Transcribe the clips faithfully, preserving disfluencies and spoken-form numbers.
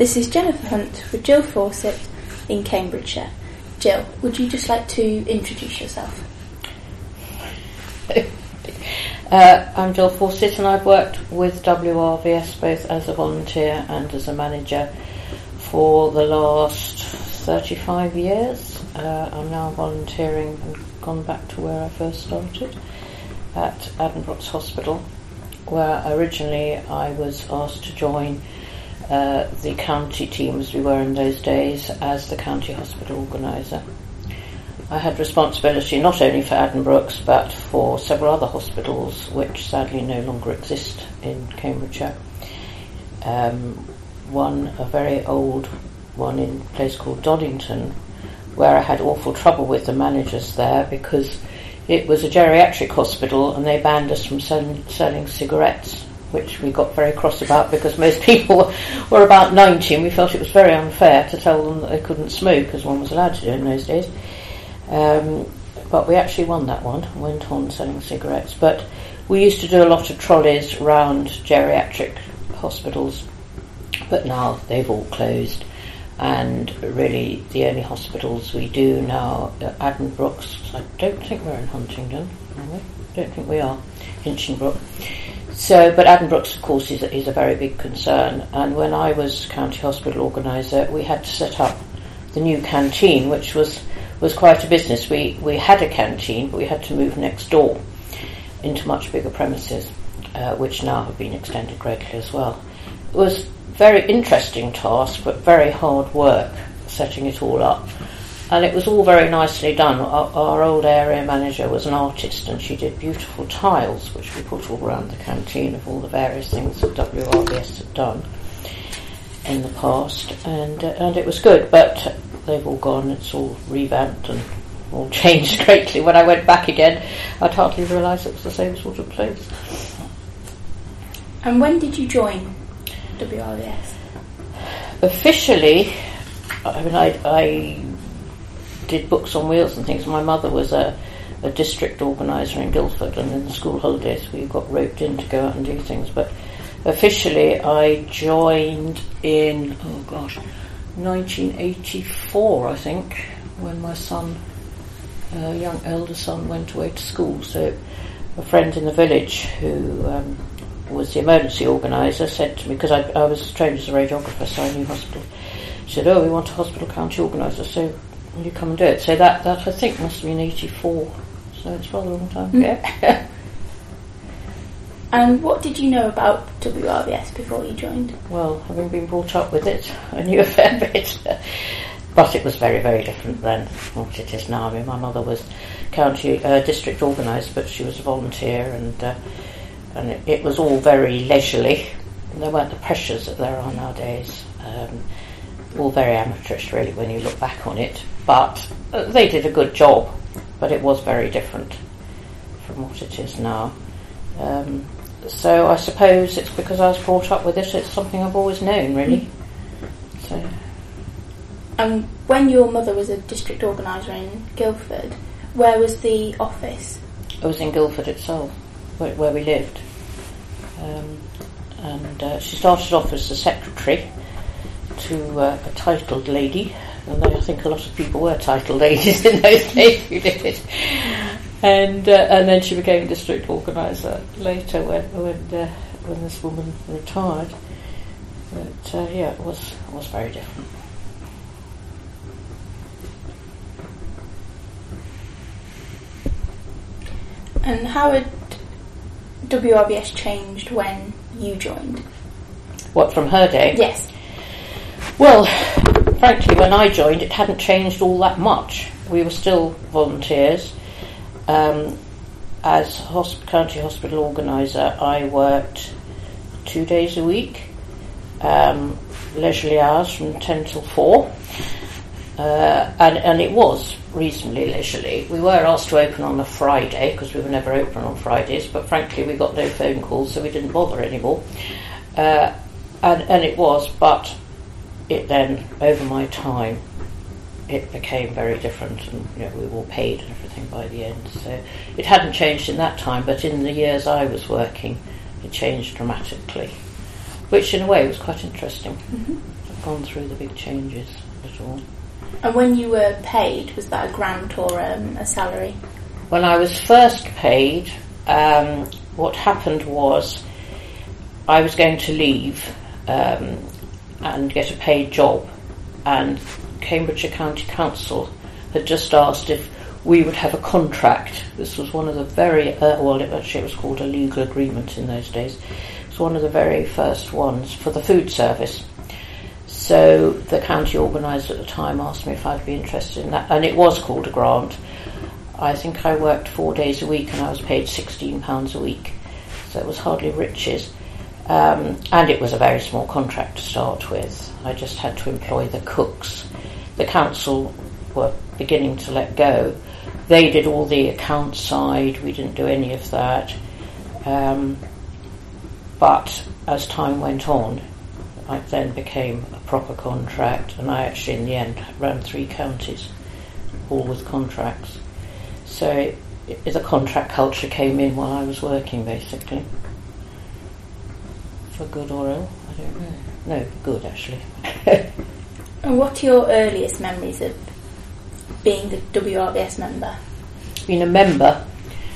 This is Jennifer Hunt with Jill Fawcett in Cambridgeshire. Jill, would you just like to introduce yourself? uh, I'm Jill Fawcett, and I've worked with W R V S both as a volunteer and as a manager for the last thirty-five years. Uh, I'm now volunteering and gone back to where I first started at Addenbrooke's Hospital, where originally I was asked to join uh, the county team, as we were in those days, as the county hospital organiser. I had responsibility not only for Addenbrooke's but for several other hospitals which sadly no longer exist in Cambridgeshire. Um, one, a very old one in a place called Doddington, where I had awful trouble with the managers there because it was a geriatric hospital and they banned us from selling, selling cigarettes, which we got very cross about because most people were about ninety and we felt it was very unfair to tell them that they couldn't smoke, as one was allowed to do in those days. Um, but we actually won that one and went on selling cigarettes. But we used to do a lot of trolleys round geriatric hospitals, but now they've all closed. And really the only hospitals we do now are Addenbrooke's. I don't think we're in Huntingdon, are we? I don't think we are. Hinchinbrook. So, but Addenbrooke's, of course, is a, is a very big concern. And when I was county hospital organiser, we had to set up the new canteen, which was, was quite a business. We, we had a canteen, but we had to move next door into much bigger premises, uh, which now have been extended greatly as well. It was very interesting task, but very hard work setting it all up. And it was all very nicely done. Our, our old area manager was an artist and she did beautiful tiles which we put all around the canteen of all the various things that W R V S had done in the past, and uh, and it was good, but they've all gone. It's all revamped and all changed greatly. When I went back again, I'd hardly realise it was the same sort of place. And when did you join W R V S? Officially, I mean, I, I did books on wheels and things. My mother was a, a district organiser in Guildford, and in the school holidays we got roped in to go out and do things. But officially, I joined in, oh gosh, nineteen eighty-four, I think, when my son, uh, young elder son, went away to school. So a friend in the village who um, was the emergency organiser said to me, because I, I was trained as a radiographer, so I knew hospital. She said, "Oh, we want a hospital county organiser, so will you come and do it?" So that, that I think must have been eighty-four, so it's rather a long time ago. Mm. And what did you know about W R V S before you joined? Well, having been brought up with it, I knew a fair bit. But it was very, very different than what it is now. I mean, my mother was county uh, district organiser, but she was a volunteer, and uh, and it, it was all very leisurely. There weren't the pressures that there are nowadays. Um, all very amateurish, really, when you look back on it. But uh, they did a good job, but it was very different from what it is now. Um, so I suppose it's because I was brought up with it, it's something I've always known, really. Mm. So. And when your mother was a district organiser in Guildford, where was the office? It was in Guildford itself, where, where we lived. Um, and uh, she started off as the secretary to uh, a titled lady, and I think a lot of people were titled ladies in those days who did it. And uh, and then she became district organiser later when when uh, when this woman retired. But uh, yeah, it was it was very different. And how had W R V S changed when you joined? What, from her day? Yes. Well, frankly, when I joined, it hadn't changed all that much. We were still volunteers. Um, as hosp- county hospital organiser, I worked two days a week, um, leisurely hours from ten till four, uh, and, and it was reasonably leisurely. We were asked to open on a Friday because we were never open on Fridays, but frankly we got no phone calls, so we didn't bother anymore. Uh, and, and it was, but it then, over my time, it became very different, and you know, we were all paid and everything by the end. So it hadn't changed in that time, but in the years I was working, it changed dramatically, which in a way was quite interesting. Mm-hmm. gone through the big changes at all. And when you were paid, was that a grant or um, a salary? When I was first paid, um, what happened was I was going to leave um, and get a paid job, and Cambridgeshire County Council had just asked if we would have a contract. This was one of the very, uh, well, it actually it was called a legal agreement in those days. It was one of the very first ones for the food service. So the county organiser at the time asked me if I'd be interested in that, and it was called a grant. I think I worked four days a week and I was paid sixteen pounds a week, so it was hardly riches. Um, and it was a very small contract to start with. I just had to employ the cooks. The council were beginning to let go. They did all the account side, we didn't do any of that. Um, but as time went on, it then became a proper contract, and I actually in the end ran three counties, all with contracts. So it, it, the contract culture came in while I was working, basically. For good or ill, I don't know. No, good actually. And what are your earliest memories of being the W R V S member? Being a member,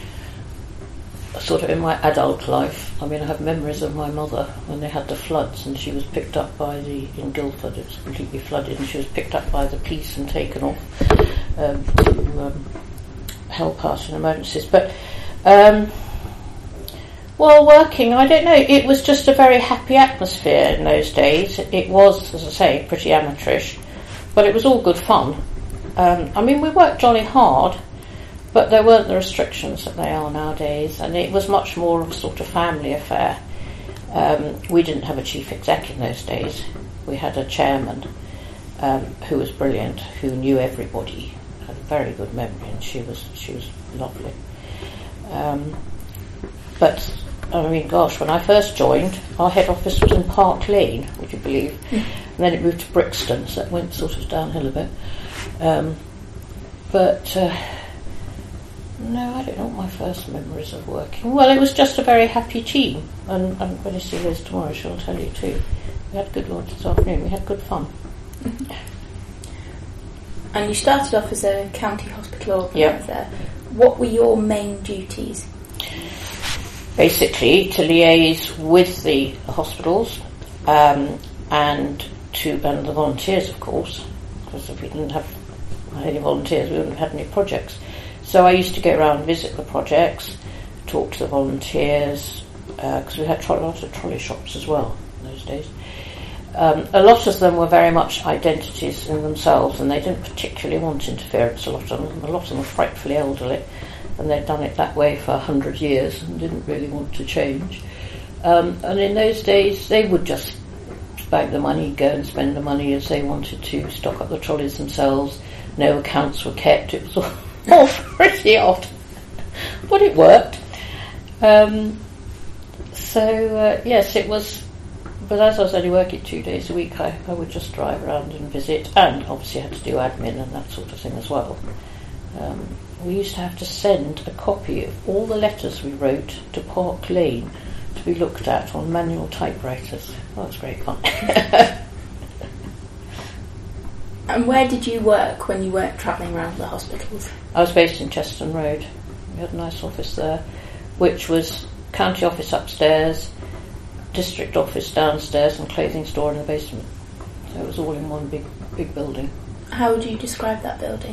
sort of in my adult life, I mean I have memories of my mother when they had the floods and she was picked up by the, in Guildford it was completely flooded, and she was picked up by the police and taken off um, to um, help us in emergencies. But um, while working, I don't know, it was just a very happy atmosphere in those days. It was, as I say, pretty amateurish, but it was all good fun. Um, I mean, we worked jolly hard, but there weren't the restrictions that they are nowadays, and it was much more of a sort of family affair. Um, we didn't have a chief exec in those days. We had a chairman um, who was brilliant, who knew everybody, had a very good memory, and she was she was lovely. Um, but I mean, gosh, when I first joined, our head office was in Park Lane, would you believe? Mm. And then it moved to Brixton, so it went sort of downhill a bit. Um, but uh, no, I don't know what my first memories of working. Well, it was just a very happy team, and, and when I see Liz tomorrow, she'll tell you too. We had good lunch this afternoon. We had good fun. Mm-hmm. And you started off as a county hospital organiser. Yep. What were your main duties? Basically, to liaise with the hospitals um, and to and the volunteers, of course, because if we didn't have any volunteers, we wouldn't have had any projects. So I used to go around and visit the projects, talk to the volunteers, because uh, we had tro- a lot of trolley shops as well in those days. Um, a lot of them were very much identities in themselves, and they didn't particularly want interference, a lot of them. A lot of them were frightfully elderly, and they'd done it that way for a hundred years and didn't really want to change. Um, and in those days, they would just bag the money, go and spend the money as they wanted to, stock up the trolleys themselves. No accounts were kept. It was all, all pretty odd, but it worked. Um, so, uh, yes, it was... But as I was only working two days a week, I, I would just drive around and visit, and obviously had to do admin and that sort of thing as well. Um, we used to have to send a copy of all the letters we wrote to Park Lane to be looked at on manual typewriters. Well, that was great fun. And where did you work when you weren't travelling around the hospitals? I was based in Cheston Road. We had a nice office there, which was county office upstairs, district office downstairs, and clothing store in the basement. So it was all in one big big building. How would you describe that building?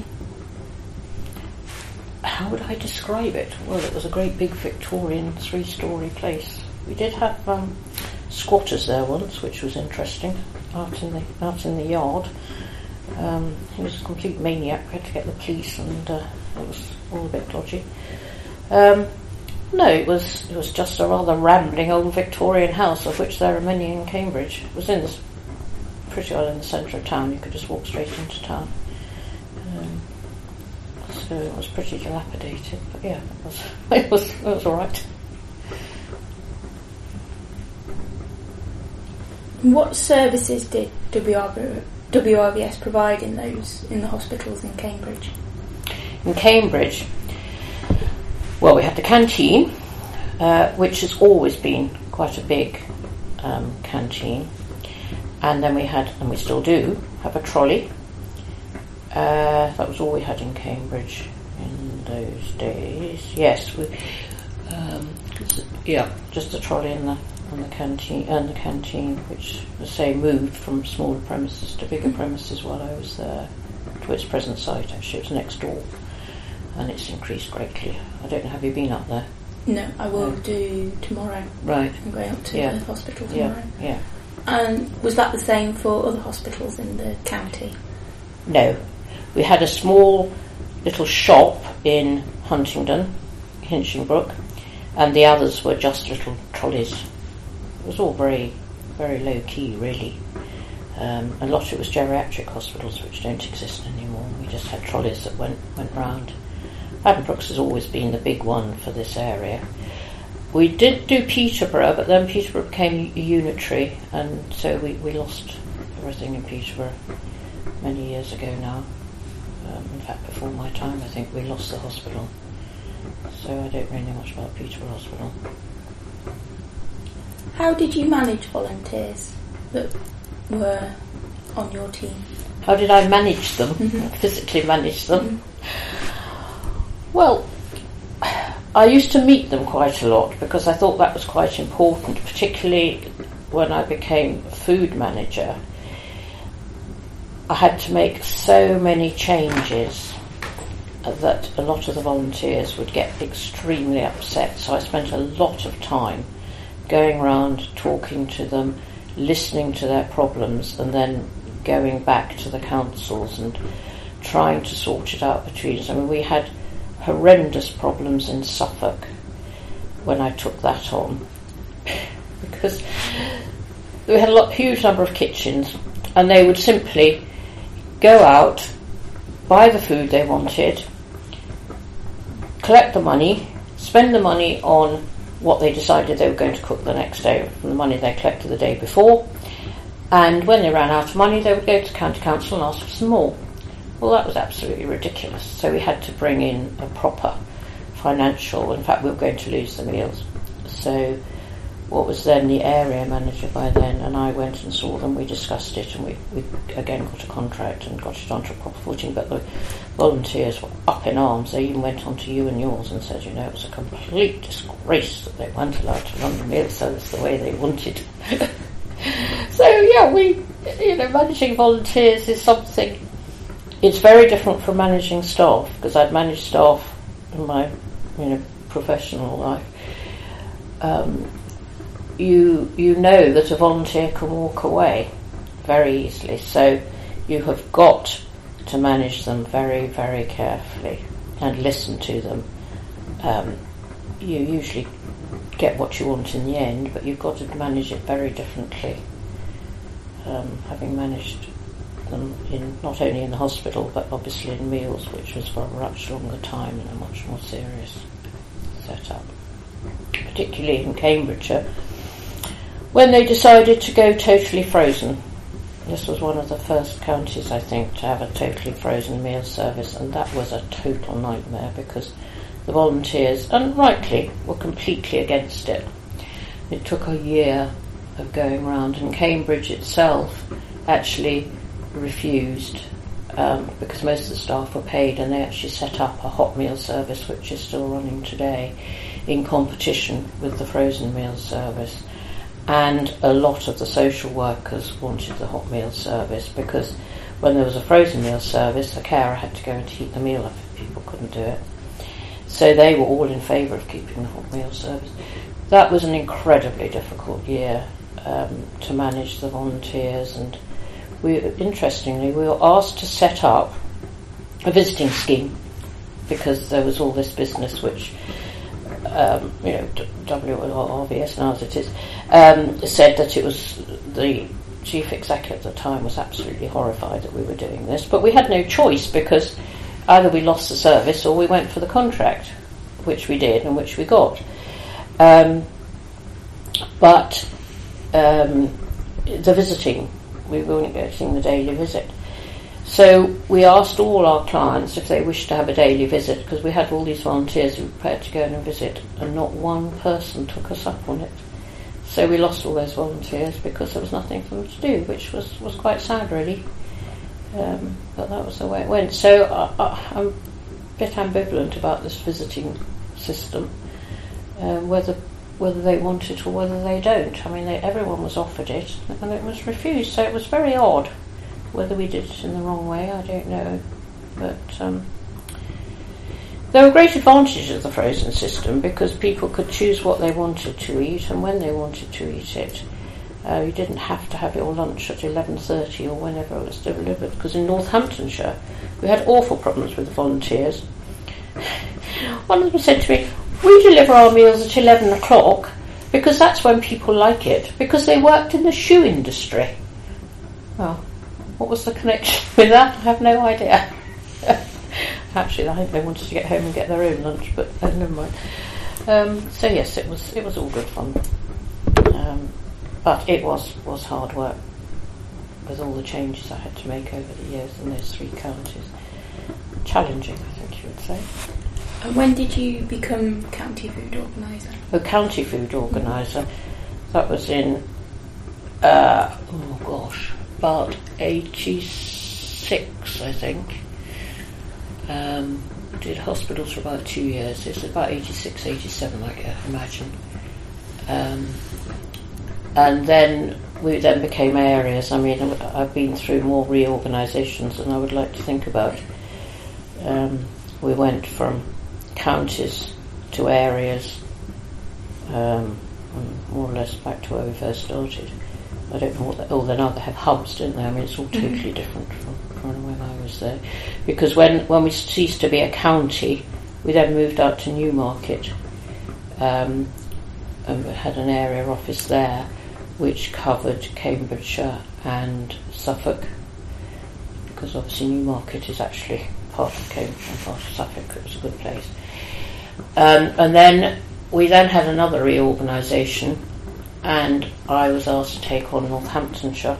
How would I describe it? Well, it was a great big Victorian three-storey place. We did have um, squatters there once, which was interesting, out in the out in the yard. Um, he was a complete maniac. We had to get the police, and uh, it was all a bit dodgy. Um, no, it was it was just a rather rambling old Victorian house, of which there are many in Cambridge. It was in this, pretty well in the centre of town. You could just walk straight into town. Um, so it was pretty dilapidated, but yeah, it was it was it was all right. What services did W R V S provide in those in the hospitals in Cambridge? In Cambridge, well, we had the canteen, uh, which has always been quite a big um, canteen, and then we had, and we still do, have a trolley. Uh, that was all we had in Cambridge in those days. Yes, we, um, yeah, just a trolley in the and the canteen and the canteen, which, as I say, moved from smaller premises to bigger premises while I was there, to its present site. Actually, it was next door, and it's increased greatly. I don't know. Have you been up there? No, I will no. do tomorrow. Right, I'm going up to yeah. the hospital tomorrow. Yeah, yeah. And was that the same for other hospitals in the county? No, we had a small little shop in Huntingdon, Hinchinbrook, and the others were just little trolleys. It was all very, very low key, really. Um, a lot of it was geriatric hospitals, which don't exist anymore. We just had trolleys that went went round. Addenbrooke's has always been the big one for this area. We did do Peterborough, but then Peterborough became unitary, and so we, we lost everything in Peterborough many years ago now. Um, in fact, before my time, I think we lost the hospital. So I don't really know much about Peterborough Hospital. How did you manage volunteers that were on your team? How did I manage them? Mm-hmm. Physically manage them? Mm-hmm. Well, I used to meet them quite a lot because I thought that was quite important, particularly when I became food manager. I had to make so many changes that a lot of the volunteers would get extremely upset. So I spent a lot of time going around, talking to them, listening to their problems, and then going back to the councils and trying to sort it out between us. I mean, we had horrendous problems in Suffolk when I took that on because we had a lot, huge number of kitchens, and they would simply go out, buy the food they wanted, collect the money, spend the money on what they decided they were going to cook the next day from the money they collected the day before, and when they ran out of money they would go to county council and ask for some more. Well, that was absolutely ridiculous, so we had to bring in a proper financial, in fact we were going to lose the meals, so what was then the area manager by then and I went and saw them, we discussed it, and we, we again got a contract and got it onto a proper footing, but the volunteers were up in arms. They even went on to you and yours and said, you know, it was a complete disgrace that they weren't allowed to run the meal service the way they wanted. So yeah, we, you know, managing volunteers is something, it's very different from managing staff, because I'd managed staff in my, you know, professional life. Um, you you know that a volunteer can walk away very easily, so you have got to manage them very, very carefully and listen to them. Um, you usually get what you want in the end, but you've got to manage it very differently. Um, having managed them in not only in the hospital but obviously in meals, which was for a much longer time and a much more serious setup, particularly in Cambridgeshire, when they decided to go totally frozen. This was one of the first counties, I think, to have a totally frozen meal service, and that was a total nightmare because the volunteers, and rightly, were completely against it. It took a year of going round, and Cambridge itself actually refused um, because most of the staff were paid, and they actually set up a hot meal service which is still running today in competition with the frozen meal service. And a lot of the social workers wanted the hot meal service because when there was a frozen meal service, the carer had to go and heat the meal up if people couldn't do it. So they were all in favour of keeping the hot meal service. That was an incredibly difficult year um, to manage the volunteers, and we, interestingly, we were asked to set up a visiting scheme because there was all this business which Um, you know, W R V S now as it is, um, said that it was, the chief executive at the time was absolutely horrified that we were doing this, but we had no choice because either we lost the service or we went for the contract, which we did and which we got. Um, but um, the visiting, we weren't getting the daily visit. So we asked all our clients if they wished to have a daily visit, because we had all these volunteers who were prepared to go and visit, and not one person took us up on it. so we lost all those volunteers because there was nothing for them to do, which was, was quite sad, really. Um, but that was the way it went. So I, I, I'm a bit ambivalent about this visiting system, uh, whether whether they want it or whether they don't. I mean, they, everyone was offered it, and it was refused. So it was very odd. Whether we did it in the wrong way, I don't know. But um, there were great advantages of the frozen system because people could choose what they wanted to eat and when they wanted to eat it. Uh, you didn't have to have your lunch at eleven thirty or whenever it was delivered, because in Northamptonshire we had awful problems with the volunteers. One of them said to me, we deliver our meals at eleven o'clock because that's when people like it, because they worked in the shoe industry. Well, what was the connection with that? I have no idea. Actually, I think they wanted to get home and get their own lunch, but uh, never mind. Um, so yes, it was it was all good fun. Um, But it was, was hard work with all the changes I had to make over the years in those three counties. Challenging, I think you would say. And when did you become county food organiser? A county food organiser, that was in, uh, oh gosh, about eighty-six, I think. Um, did hospitals for about two years. It's about eighty-six, eighty-seven, I imagine. Um, And then we then became areas. I mean, I've been through more reorganisations than I would like to think about. Um, we went from counties to areas, um, more or less back to where we first started. I don't know what they, oh, they now they have hubs, don't they? I mean, it's all totally mm-hmm. different from, from when I was there. Because when, when we ceased to be a county, we then moved out to Newmarket, um, and we had an area office there, which covered Cambridgeshire and Suffolk, because obviously Newmarket is actually part of Cambridge and part of Suffolk. It was a good place. Um, and then we then had another reorganisation, and I was asked to take on Northamptonshire,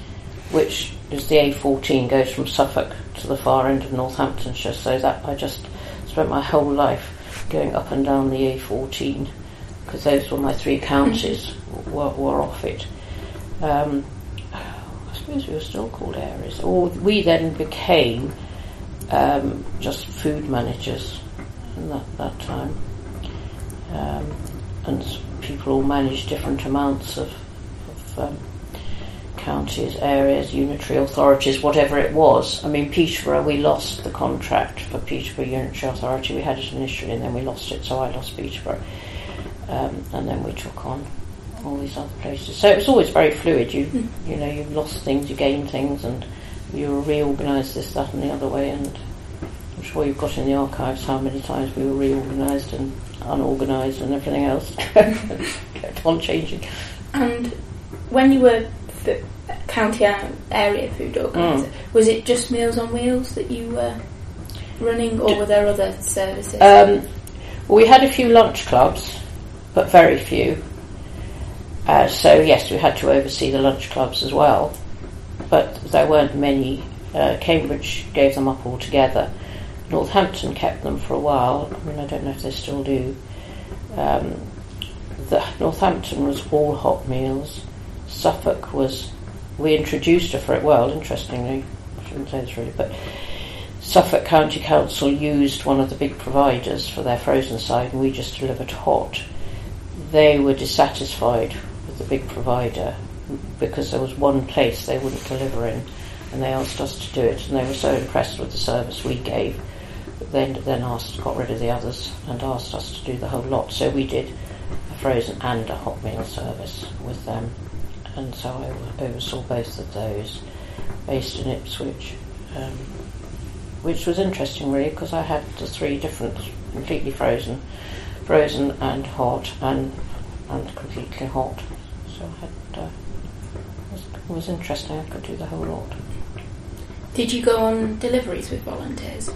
which is the A fourteen, goes from Suffolk to the far end of Northamptonshire. So that I just spent my whole life going up and down the A fourteen, because those were my three counties were, were off it. Um, I suppose we were still called areas. Or we then became um, just food managers in that, that time. Um, and people all managed different amounts of, of um, counties, areas, unitary authorities, whatever it was. I mean, Peterborough, we lost the contract for Peterborough Unitary Authority. We had it initially and then we lost it, so I lost Peterborough. Um, and then we took on all these other places. So it was always very fluid. You mm. you know, you lost things, you gained things, and you reorganised this, that and the other way. And I'm sure you've got in the archives how many times we were reorganised and unorganised and everything else. Kept on changing. And when you were f- county area food organiser, mm. was it just Meals on Wheels that you were running, or D- were there other services? Um, well, we had a few lunch clubs, but very few. Uh, so yes, we had to oversee the lunch clubs as well, but there weren't many. Uh, Cambridge gave them up altogether. Northampton kept them for a while. I mean, I don't know if they still do. Um, the Northampton was all hot meals. Suffolk was, we introduced her for it. Well, interestingly, I shouldn't say this really, but Suffolk County Council used one of the big providers for their frozen side, and we just delivered hot. They were dissatisfied with the big provider because there was one place they wouldn't deliver in, and they asked us to do it, and they were so impressed with the service we gave that they then asked, got rid of the others and asked us to do the whole lot. So we did a frozen and a hot meal service with them, and so I oversaw both of those, based in Ipswich, um, which was interesting really, because I had the three different, completely frozen, frozen and hot, and and completely hot. So I had, uh, it, was, it was interesting. I could do the whole lot. Did you go on deliveries with volunteers?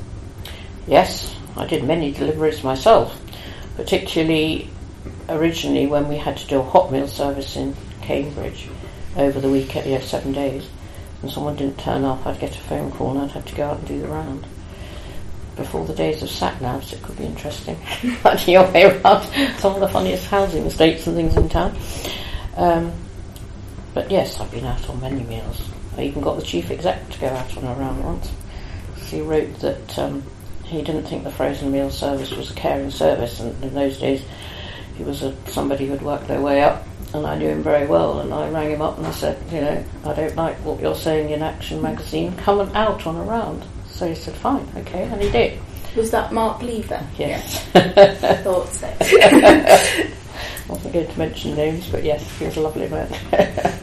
Yes, I did many deliveries myself, particularly originally when we had to do a hot meal service in Cambridge over the weekend, yeah, seven days, and someone didn't turn up. I'd get a phone call and I'd have to go out and do the round. Before the days of sat-navs, it could be interesting. Finding your way around some of the funniest housing estates and things in town. Um, but yes, I've been out on many meals. I even got the chief exec to go out on a round once. He wrote that um, he didn't think the frozen meal service was a caring service, and in those days he was a, somebody who had worked their way up, and I knew him very well, and I rang him up and I said, you know, I don't like what you're saying in Action magazine, come and out on a round. So he said, fine, okay, and he did. Was that Mark Lever? Yes. I thought so. I wasn't going to mention names, but yes, he was a lovely man.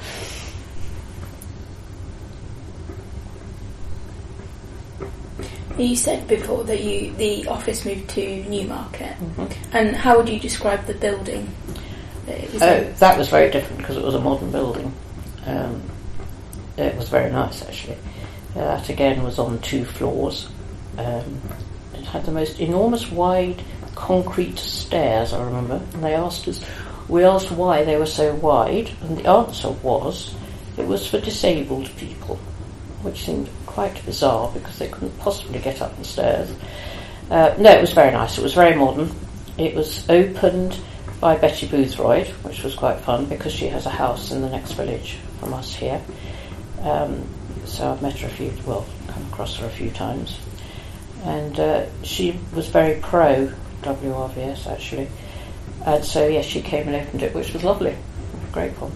You said before that you the office moved to Newmarket, mm-hmm. and how would you describe the building? That, was oh, that was very different because it was a modern building. Um, it was very nice actually. Uh, that again was on two floors. Um, it had the most enormous wide concrete stairs, I remember, and they asked us, we asked why they were so wide, and the answer was it was for disabled people, which seemed quite bizarre because they couldn't possibly get up the stairs. Uh, no, it was very nice. It was very modern. It was opened by Betty Boothroyd, which was quite fun because she has a house in the next village from us here. Um, so I've met her a few, well, come across her a few times. And uh, she was very pro W R V S actually. And so yes, she came and opened it, which was lovely. Great fun.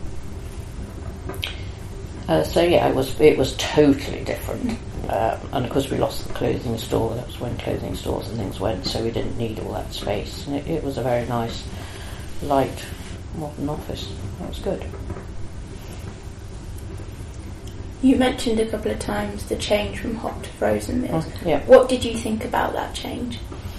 Uh, so yeah, it was it was totally different, um, and of course we lost the clothing store. That was when clothing stores and things went, so we didn't need all that space. And it, it was a very nice, light, modern office. It was good. You mentioned a couple of times the change from hot to frozen meals. Mm, yeah. What did you think about that change?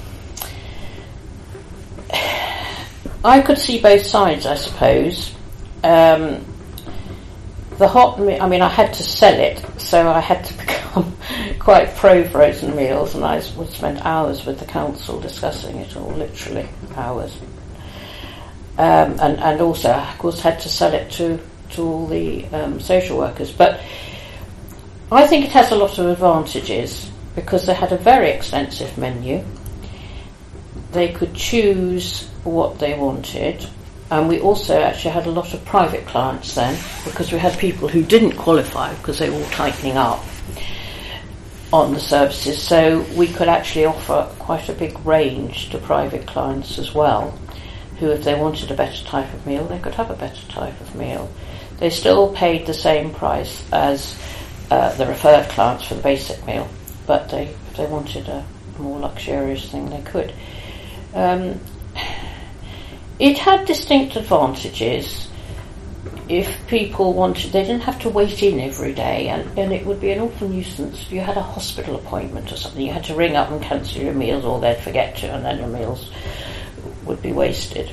I could see both sides, I suppose. Um, The hot meal, I mean, I had to sell it, so I had to become quite pro-frozen meals, and I would spend hours with the council discussing it all, literally hours. Um, and, and also, of course, had to sell it to, to all the um, social workers. But I think it has a lot of advantages, because they had a very extensive menu. They could choose what they wanted. And we also actually had a lot of private clients then, because we had people who didn't qualify because they were all tightening up on the services. So we could actually offer quite a big range to private clients as well, who if they wanted a better type of meal, they could have a better type of meal. They still paid the same price as uh, the referred clients for the basic meal, but they, if they wanted a more luxurious thing, they could. Um, It had distinct advantages. If people wanted, they didn't have to wait in every day, and, and it would be an awful nuisance if you had a hospital appointment or something. You had to ring up and cancel your meals, or they'd forget to, and then your meals would be wasted.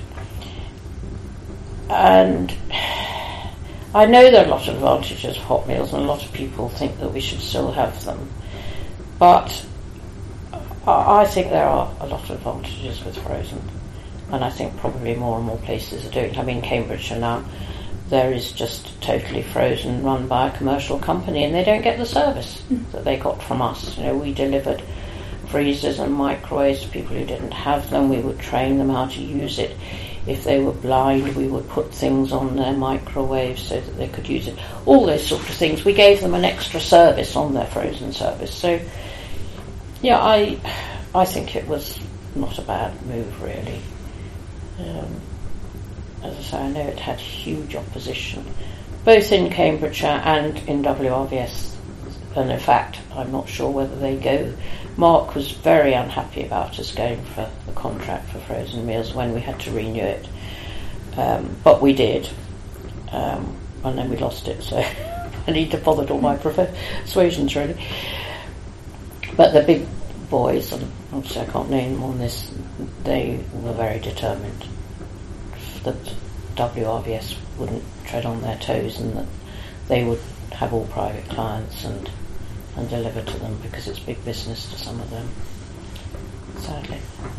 And I know there are a lot of advantages of hot meals, and a lot of people think that we should still have them. But I think there are a lot of advantages with frozen. And I think probably more and more places are doing it. I mean, Cambridgeshire now, there is just totally frozen, run by a commercial company, and they don't get the service mm. that they got from us. You know, we delivered freezers and microwaves to people who didn't have them. We would train them how to use it. If they were blind, we would put things on their microwave so that they could use it. All those sort of things. We gave them an extra service on their frozen service. So, yeah, I, I think it was not a bad move, really. Um, as I say, I know it had huge opposition, both in Cambridgeshire and in W R V S. And in fact, I'm not sure whether they go. Mark was very unhappy about us going for the contract for frozen meals when we had to renew it. Um, but we did. Um, and then we lost it, so I need to bother all my persuasions, really. But the big boys, and obviously I can't name them on this, they were very determined that W R V S wouldn't tread on their toes, and that they would have all private clients and and deliver to them, because it's big business to some of them, sadly.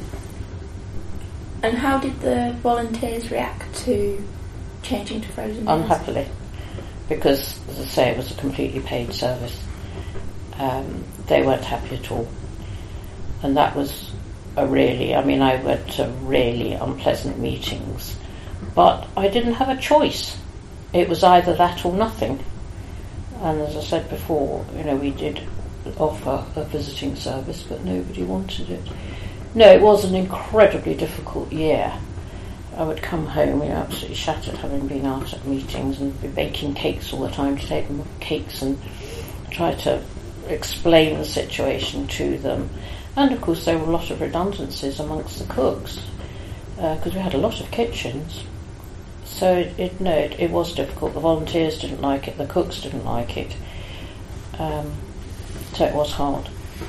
And how did the volunteers react to changing to frozen meals? Unhappily, because, as I say, it was a completely paid service. Um, they weren't happy at all. And that was a really, I mean, I went to really unpleasant meetings but I didn't have a choice. It was either that or nothing. And as I said before, you know, we did offer a visiting service, but nobody wanted it. No, it was an incredibly difficult year. I would come home, you know, absolutely shattered, having been out at meetings and be baking cakes all the time, to take them cakes and try to explain the situation to them. And of course there were a lot of redundancies amongst the cooks, because uh, we had a lot of kitchens. So it, it no, it, it was difficult. The volunteers didn't like it, the cooks didn't like it. Um, so it was hard.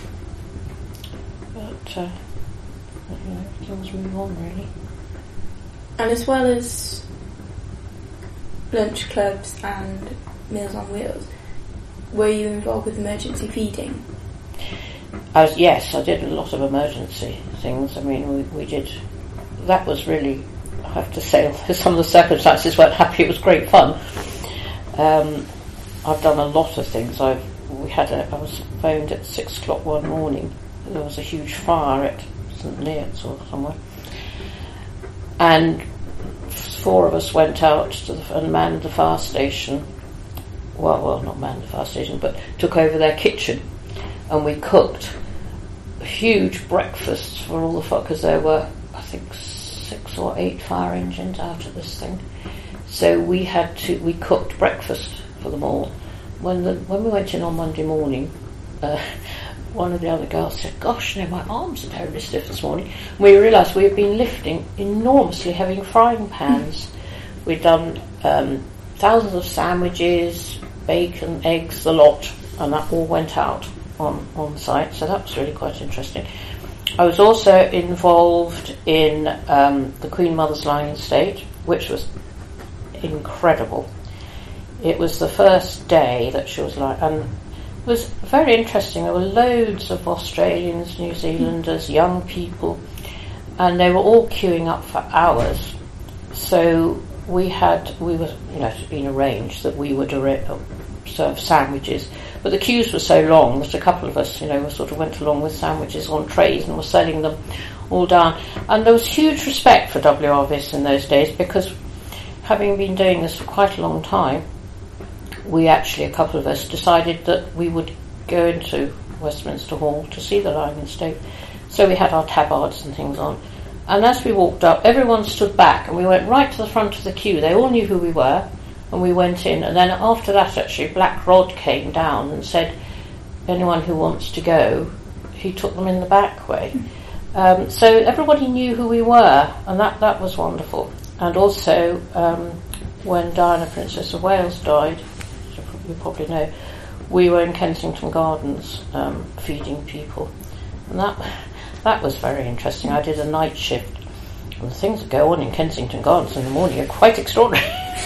But, uh, you know, things move on, really. And as well as lunch clubs and Meals on Wheels, were you involved with emergency feeding? I was, yes, I did a lot of emergency things. I mean, we, we did, that was really, I have to say, some of the circumstances weren't happy, it was great fun. Um, I've done a lot of things. I've, we had a, I was phoned at six o'clock one morning. There was a huge fire at St Neots or somewhere. And four of us went out to the, and manned the fire station. Well, well, not manned the fire station, but took over their kitchen, and we cooked huge breakfasts for all the fire, because there were, I think, six or eight fire engines out of this thing. So we had to, we cooked breakfast for them all. When the when we went in on Monday morning, uh, one of the other girls said, "Gosh, no, my arms are terribly stiff this morning." We realised we had been lifting enormously heavy frying pans. We'd done um, thousands of sandwiches, bacon, eggs, the lot, and that all went out on, on site, so that was really quite interesting. I was also involved in um, the Queen Mother's Lying in State, which was incredible. It was the first day that she was lying, and it was very interesting. There were loads of Australians, New Zealanders, young people, and they were all queuing up for hours. So we had, we were, you know, it had been arranged that we would uh, serve sandwiches, but the queues were so long that a couple of us, you know, sort of went along with sandwiches on trays and were selling them all down. And there was huge respect for W R V I S in those days, because having been doing this for quite a long time, we actually, a couple of us, decided that we would go into Westminster Hall to see the Lying in State. So we had our tabards and things on. And as we walked up, everyone stood back, and we went right to the front of the queue. They all knew who we were, and we went in. And then after that, actually, Black Rod came down and said, anyone who wants to go, he took them in the back way. Um, so everybody knew who we were, and that, that was wonderful. And also, um, when Diana, Princess of Wales, died, you probably know, we were in Kensington Gardens um, feeding people, and that that was very interesting. I did a night shift, and the things that go on in Kensington Gardens in the morning are quite extraordinary.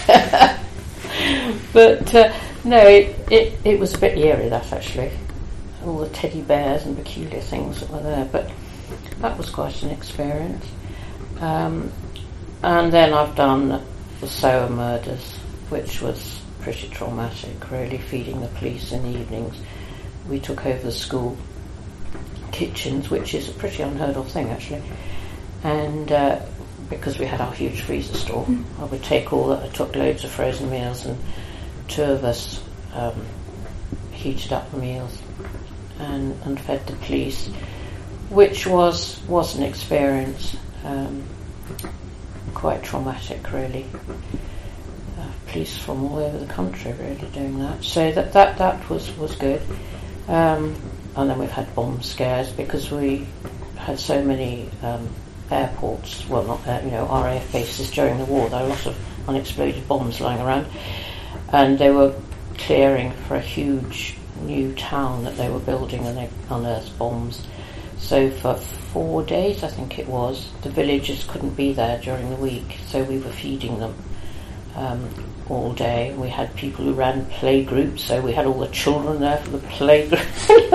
But uh, no, it, it it was a bit eerie, that, actually, all the teddy bears and peculiar things that were there, but that was quite an experience. Um, and then I've done the Sower murders, which was pretty traumatic, really, feeding the police in the evenings. We took over the school kitchens, which is a pretty unheard of thing, actually, and uh, because we had our huge freezer store, mm. I would take all that. I took loads of frozen meals, and two of us um, heated up the meals and, and fed the police, which was was an experience, um, quite traumatic, really. Police from all over the country really doing that, so that that, that was, was good. Um, and then we've had bomb scares, because we had so many um, airports, well not uh, you know R A F bases during the war. There were a lot of unexploded bombs lying around, and they were clearing for a huge new town that they were building, and they unearthed bombs. So for four days, I think it was, the villagers couldn't be there during the week, so we were feeding them Um, all day. We had people who ran play groups, so we had all the children there for the play group.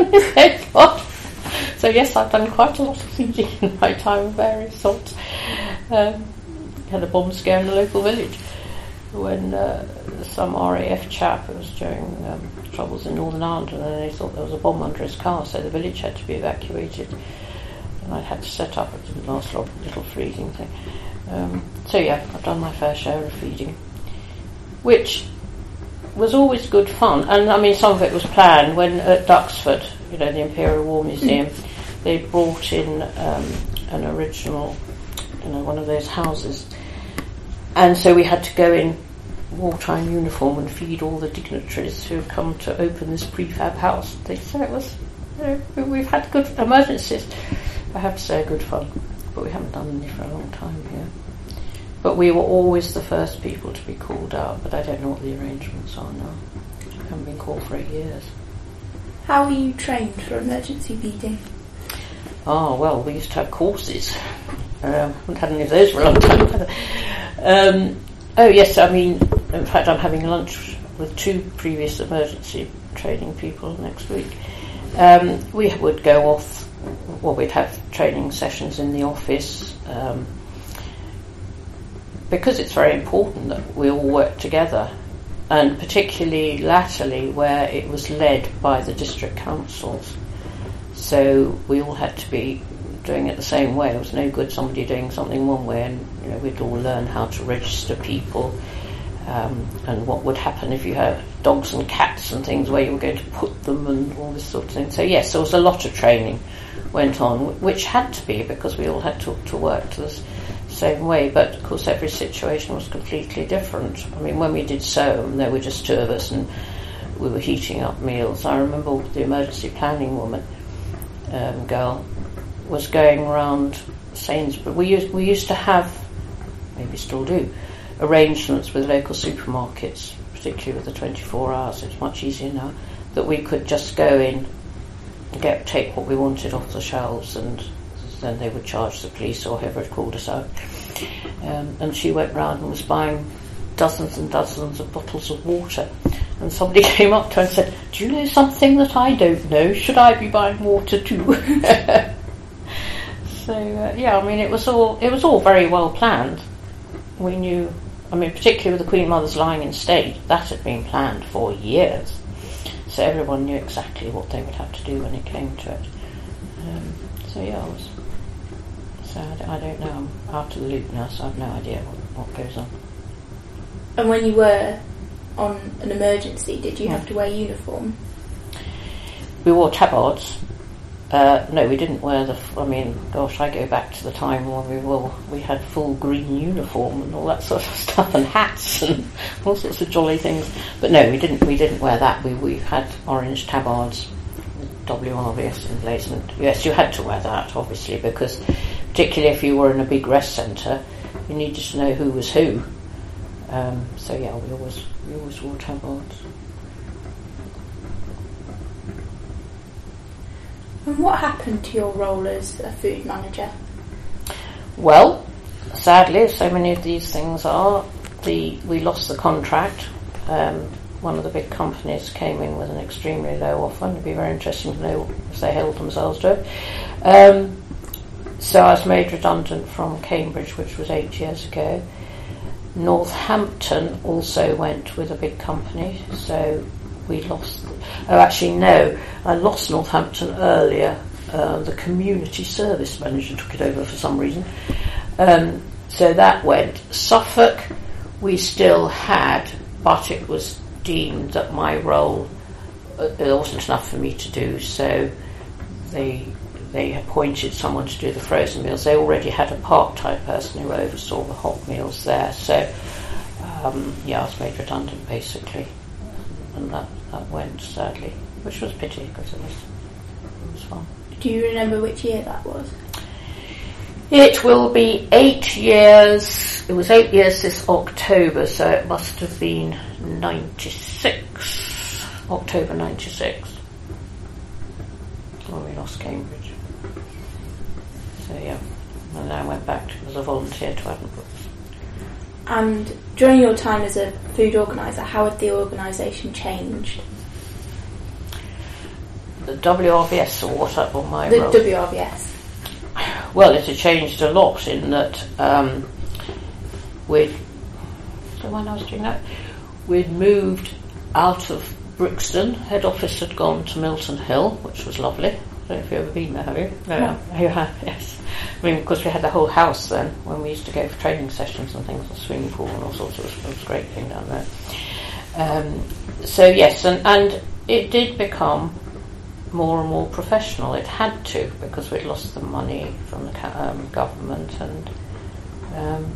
So yes, I've done quite a lot of feeding in my time of various sorts. Um, had a bomb scare in the local village when uh, some R A F chap, it was during um, troubles in Northern Ireland, and they thought there was a bomb under his car, so the village had to be evacuated, and I had to set up, it didn't last long, little freezing thing. Um, so yeah, I've done my fair share of feeding, which was always good fun. And I mean, some of it was planned. When at Duxford, you know, the Imperial War Museum, they brought in um, an original, you know, one of those houses, and so we had to go in wartime uniform and feed all the dignitaries who had come to open this prefab house. They said it was, you know, we've had good emergencies. I have to say, good fun, but we haven't done any for a long time here. But we were always the first people to be called out, but I don't know what the arrangements are now. I haven't been called for eight years. How were you trained for emergency feeding? Oh, well, we used to have courses. Um, haven't had any of those for a long time. um, oh, yes, I mean, in fact, I'm having lunch with two previous emergency training people next week. Um, we would go off, well, we'd have training sessions in the office, um, because it's very important that we all work together, and particularly latterly where it was led by the district councils. So we all had to be doing it the same way. It was no good somebody doing something one way, and you know, we'd all learn how to register people, um, and what would happen if you had dogs and cats and things, where you were going to put them and all this sort of thing. So yes, there was a lot of training went on, which had to be because we all had to, to work to this same way, but of course every situation was completely different. I mean, when we did Soham, there were just two of us and we were heating up meals. I remember the emergency planning woman, um, girl, was going around Sainsbury's. We used, we used to have, maybe still do, arrangements with local supermarkets, particularly with the twenty-four hours. It's much easier now, that we could just go in and get take what we wanted off the shelves, and then they would charge the police or whoever had called us out. Um, and she went round and was buying dozens and dozens of bottles of water. And somebody came up to her and said, "Do you know something that I don't know? Should I be buying water too?" So uh, yeah, I mean, it was all it was all very well planned. We knew, I mean, particularly with the Queen Mother's lying in state, that had been planned for years. So everyone knew exactly what they would have to do when it came to it. Um, so yeah, I was. So I don't know, I'm out of the loop now, so I have no idea what, what goes on. And when you were on an emergency, did you yeah. have to wear uniform? We wore tabards. Uh, no, we didn't wear the, I mean, gosh, I go back to the time when we were, we had full green uniform and all that sort of stuff, and hats and all sorts of jolly things. But no, we didn't, we didn't wear that. We, we had orange tabards, W R V S emblazoned. Yes, you had to wear that, obviously, because particularly if you were in a big rest centre, you needed to know who was who. Um, so yeah, we always we always wore tabards. And what happened to your role as a food manager? Well, sadly, as so many of these things are, the we lost the contract. Um, one of the big companies came in with an extremely low offer, and it'd be very interesting to know if they held themselves to it. Um, So I was made redundant from Cambridge, which was eight years ago. Northampton also went with a big company, so we lost... Oh, actually, no, I lost Northampton earlier. Uh, the community service manager took it over for some reason. Um, so that went. Suffolk we still had, but it was deemed that my role, uh, there wasn't enough for me to do, so they... They appointed someone to do the frozen meals. They already had a part-time person who oversaw the hot meals there. So, um, yeah, I was made redundant, basically. And that, that went, sadly, which was a pity, because it was, it was fun. Do you remember which year that was? It will be eight years. It was eight years this October, so it must have been ninety-six. October ninety-six. When we lost Cambridge. So yeah, and then I went back to, as a volunteer to Addenbrooke's. And during your time as a food organiser, how had the organisation changed? The W R V S, or what up on my The role? W R V S. Well, it had changed a lot in that um, we'd, so when I was doing that, we'd moved out of Brixton. Head office had gone to Milton Hill, which was lovely. I don't know if you've ever been there, have you? No, no. You have, yes. I mean, because we had the whole house then when we used to go for training sessions and things, the swimming pool and all sorts. It was, it was a great thing down there. Um, so yes, and, and it did become more and more professional. It had to, because we'd lost the money from the um, government, and um,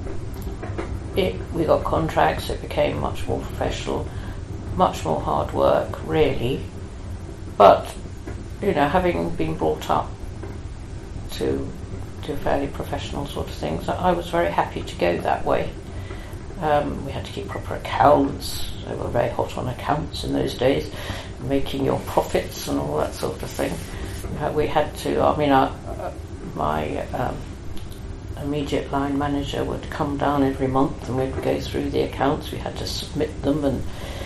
it we got contracts. It became much more professional, much more hard work, really. But you know, having been brought up to do fairly professional sort of things, I was very happy to go that way. Um, we had to keep proper accounts. They were very hot on accounts in those days, making your profits and all that sort of thing. Uh, we had to, I mean, our, uh, my um, immediate line manager would come down every month and we'd go through the accounts. We had to submit them, and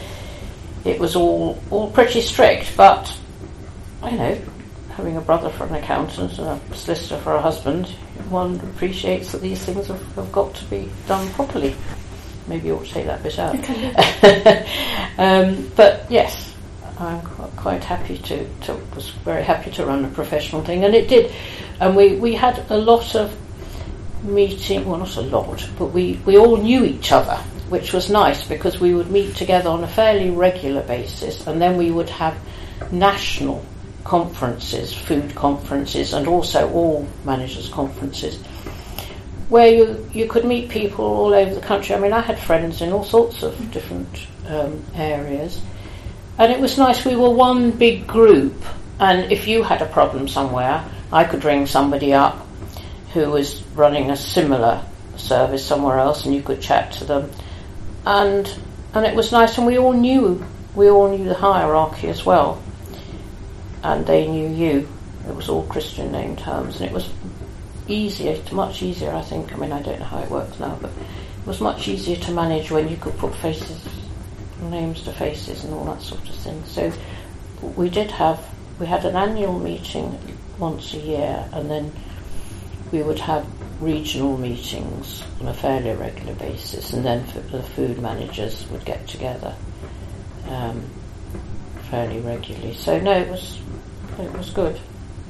it was all, all pretty strict, but, you know, having a brother for an accountant and a solicitor for a husband, one appreciates that these things have, have got to be done properly. Maybe you ought to take that bit out. Okay. um, but yes, I'm quite happy to, to, was very happy to run a professional thing, and it did. And we, we had a lot of meeting, well not a lot, but we, we all knew each other, which was nice, because we would meet together on a fairly regular basis, and then we would have national conferences, food conferences, and also all managers' conferences, where you, you could meet people all over the country. I mean, I had friends in all sorts of different um, areas, and it was nice. We were one big group, and if you had a problem somewhere, I could ring somebody up who was running a similar service somewhere else, and you could chat to them, and and it was nice. And we all knew we all knew the hierarchy as well, and they knew you. It was all Christian name terms, and it was easier, much easier, I think. I mean, I don't know how it works now, but it was much easier to manage when you could put faces, names to faces, and all that sort of thing. So we did have, we had an annual meeting once a year, and then we would have regional meetings on a fairly regular basis, and then the food managers would get together um, fairly regularly. So no, it was it was good.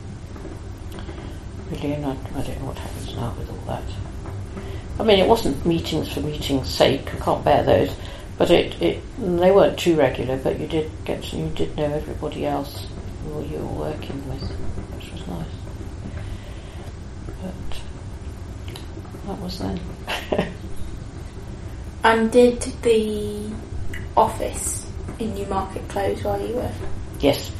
Really, and I, I don't know what happens now with all that. I mean, it wasn't meetings for meetings' sake. I can't bear those, but it, it they weren't too regular. But you did get to, you did know everybody else who you were working with, which was nice. But that was then. And did the office in Newmarket close while you were? Yes,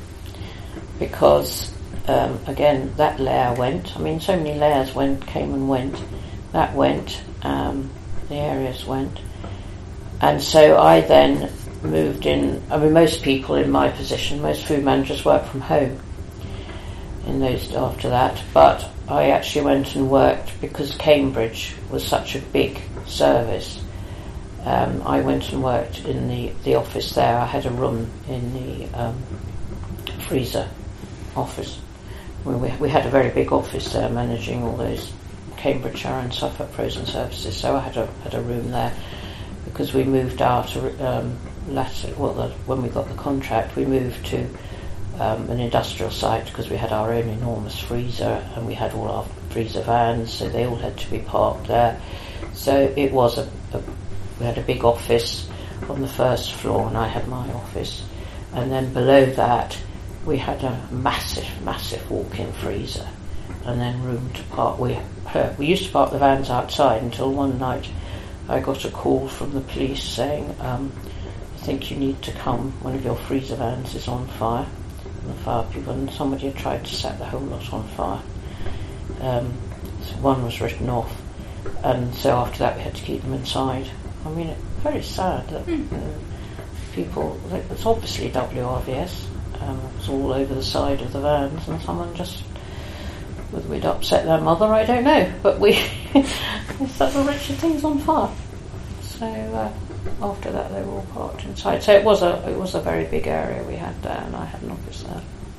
because. Um, again, that layer went. I mean, so many layers went, came and went. That went. Um, the areas went, and so I then moved in. I mean, most people in my position, most food managers work from home. In those after that, but I actually went and worked because Cambridge was such a big service. Um, I went and worked in the the office there. I had a room in the um, freezer office. We, we had a very big office there, managing all those Cambridgeshire and Suffolk frozen services. So I had a had a room there, because we moved out um, later. Well, the, when we got the contract, we moved to um, an industrial site, because we had our own enormous freezer, and we had all our freezer vans, so they all had to be parked there. So it was a, a we had a big office on the first floor, and I had my office, and then below that we had a massive, massive walk-in freezer, and then room to park. We uh, we used to park the vans outside until one night I got a call from the police saying, um, I think you need to come, one of your freezer vans is on fire. And the fire people, and somebody had tried to set the whole lot on fire. Um, so one was written off, and so after that we had to keep them inside. I mean, it's very sad that mm. you know, people, it's obviously W R V S. Um, it was all over the side of the vans, and someone just, whether we'd upset their mother, I don't know, but we set the wretched things on fire. So uh, after that, they were all parked inside. So it was a it was a very big area we had there, and I had an office there,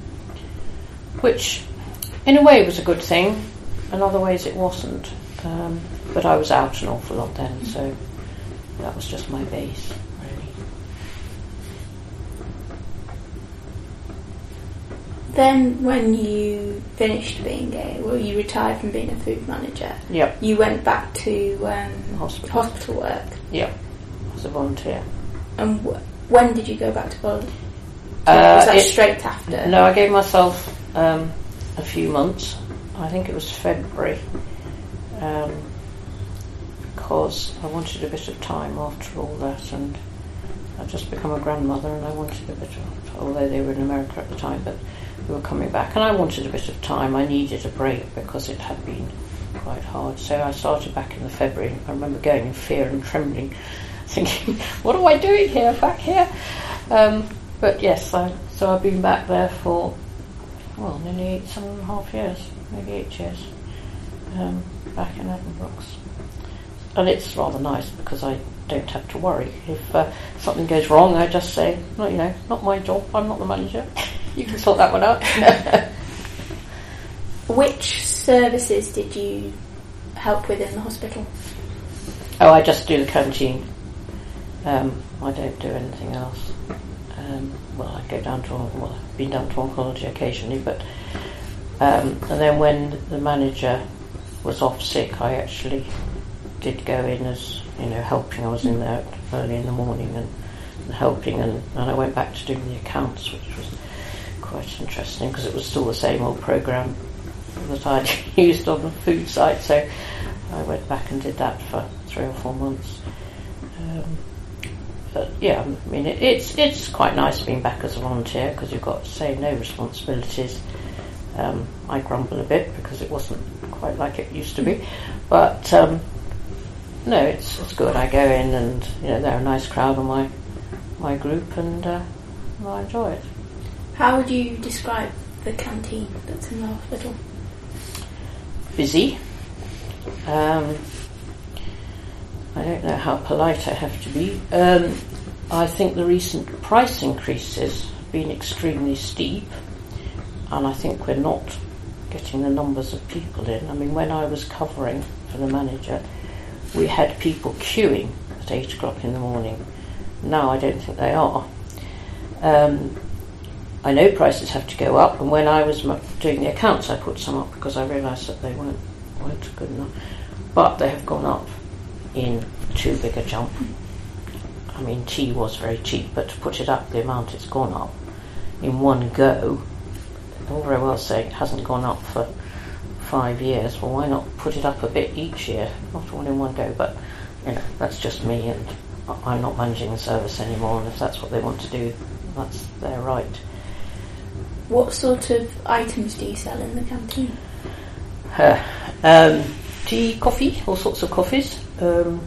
which, in a way, was a good thing. In other ways, it wasn't. Um, but I was out an awful lot then, so that was just my base. then when you finished being a, well, you retired from being a food manager. Yep. You went back to um, Hospital. hospital work. Yep. As a volunteer. And wh- when did you go back to volunteer? Uh, was that it, straight after? No, I gave myself um, a few months. I think it was February. Um, because I wanted a bit of time after all that, and I'd just become a grandmother, and I wanted a bit of, although they were in America at the time, but they were coming back, and I wanted a bit of time. I needed a break because it had been quite hard. So I started back in the February. I remember going in fear and trembling, thinking, what am I doing here, back here? Um, but yes, I, so I've been back there for, well, nearly eight, seven and a half years, maybe eight years, um, back in Addenbrooke's. And it's rather nice because I don't have to worry. If uh, something goes wrong, I just say, no, you know, not my job, I'm not the manager. You can sort that one out. Which services did you help with in the hospital? Oh, I just do the canteen. Um, I don't do anything else. Um, well, I go down to, well, I've been down to oncology occasionally, but um, and then when the manager was off sick, I actually did go in as, you know, helping. I was in there early in the morning and, and helping, and, and I went back to doing the accounts, which was quite interesting because it was still the same old programme that I'd used on the food site, so I went back and did that for three or four months. Um, but yeah, I mean, it, it's it's quite nice being back as a volunteer because you've got, say, no responsibilities. Um, I grumble a bit because it wasn't quite like it used to be, but um, no, it's it's good. I go in and, you know, they're a nice crowd on my my group, and uh, I enjoy it. How would you describe the canteen that's in the hospital? Busy. Um, I don't know how polite I have to be. Um, I think the recent price increases have been extremely steep, and I think we're not getting the numbers of people in. I mean, when I was covering for the manager, we had people queuing at eight o'clock in the morning. Now I don't think they are. Um, I know prices have to go up, and when I was doing the accounts, I put some up because I realised that they weren't weren't good enough. But they have gone up in too big a jump. I mean, tea was very cheap, but to put it up the amount it's gone up in one go, all very well saying it hasn't gone up for five years. Well, why not put it up a bit each year, not all in one go? But you know, that's just me, and I'm not managing the service anymore. And if that's what they want to do, that's their right. What sort of items do you sell in the canteen? Uh, um, tea, coffee, all sorts of coffees. Um,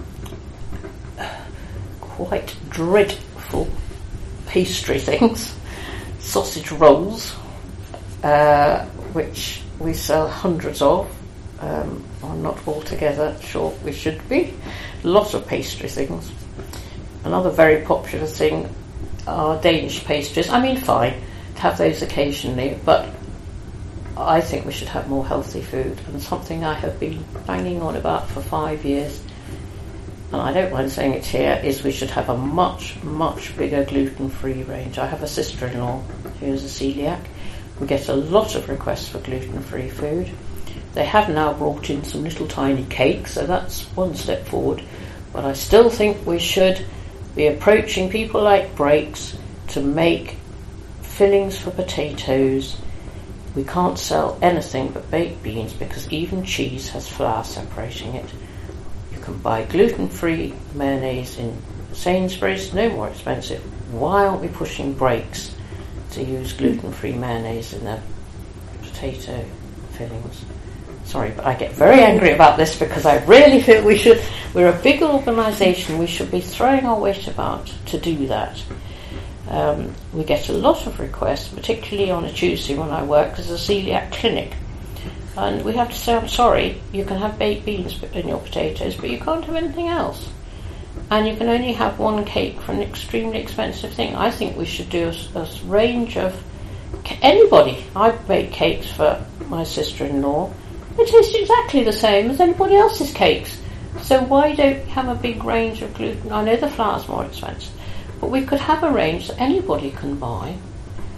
quite dreadful pastry things, sausage rolls, uh, which we sell hundreds of. Um, I'm not altogether sure we should be. Lots of pastry things. Another very popular thing are Danish pastries. I mean, fine to have those occasionally, but I think we should have more healthy food, and something I have been banging on about for five years, and I don't mind saying it here, is we should have a much, much bigger gluten-free range. I have a sister-in-law who is a celiac. We get a lot of requests for gluten-free food. They have now brought in some little tiny cakes, so that's one step forward, but I still think we should be approaching people like Brakes to make fillings for potatoes. We can't sell anything but baked beans because even cheese has flour separating it. You can buy gluten-free mayonnaise in Sainsbury's, no more expensive. Why aren't we pushing Brakes to use gluten-free mayonnaise in their potato fillings? Sorry, but I get very angry about this because I really feel we should, we're a big organisation, we should be throwing our weight about to do that. Um, we get a lot of requests, particularly on a Tuesday when I work as a celiac clinic. And we have to say, I'm sorry, you can have baked beans in your potatoes, but you can't have anything else. And you can only have one cake for an extremely expensive thing. I think we should do a, a range of, anybody. I bake cakes for my sister-in-law. They taste exactly the same as anybody else's cakes. So why don't we have a big range of gluten? I know the flour's more expensive, but we could have a range that anybody can buy